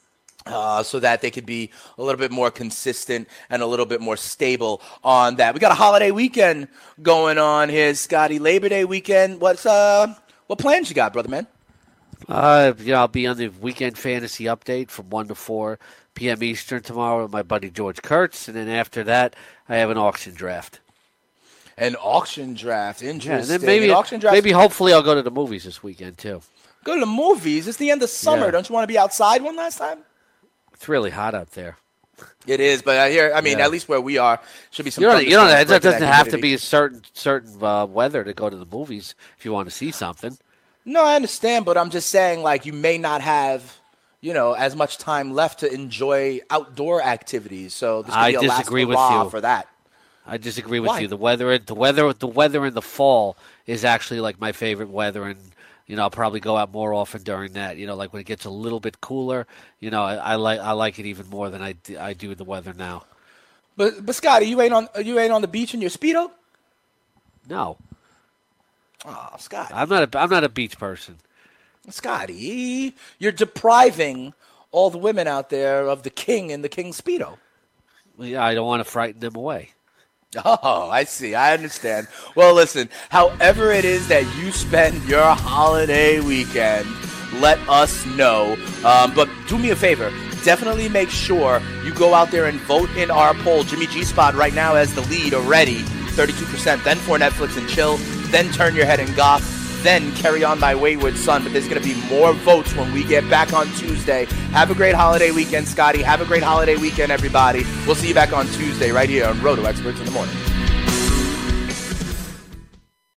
so that they could be a little bit more consistent and a little bit more stable on that. We got a holiday weekend going on here, Scotty. Labor Day weekend. What plans you got, brother man? I'll be on the weekend fantasy update from 1 to 4 p.m. Eastern tomorrow with my buddy George Kurtz. And then after that, I have an auction draft. An auction draft, interesting. Yeah, and then maybe hopefully I'll go to the movies this weekend too. Go to the movies? It's the end of summer. Yeah. Don't you want to be outside one last time? It's really hot out there. It is, but at least where we are, should be some. It doesn't have to be a certain weather to go to the movies if you want to see something. No, I understand, but I'm just saying, like, you may not have, as much time left to enjoy outdoor activities. So this could be a last hurrah for that. I disagree with you. The weather in the fall is actually like my favorite weather, and I'll probably go out more often during that. Like when it gets a little bit cooler, I like it even more than I do the weather now. But Scotty, you ain't on the beach in your Speedo? No. Oh, Scotty. I'm not a beach person. Scotty, you're depriving all the women out there of the king and the king Speedo. Well, yeah, I don't want to frighten them away. Oh, I see. I understand. Well, listen, however it is that you spend your holiday weekend, let us know. But do me a favor. Definitely make sure you go out there and vote in our poll. Jimmy G Spot right now has the lead already, 32%. Then for Netflix and Chill. Then Turn Your Head and Goff. Then Carry On My Wayward Son. But there's going to be more votes when we get back on Tuesday. Have a great holiday weekend, Scotty. Have a great holiday weekend, everybody. We'll see you back on Tuesday right here on Roto Experts in the Morning.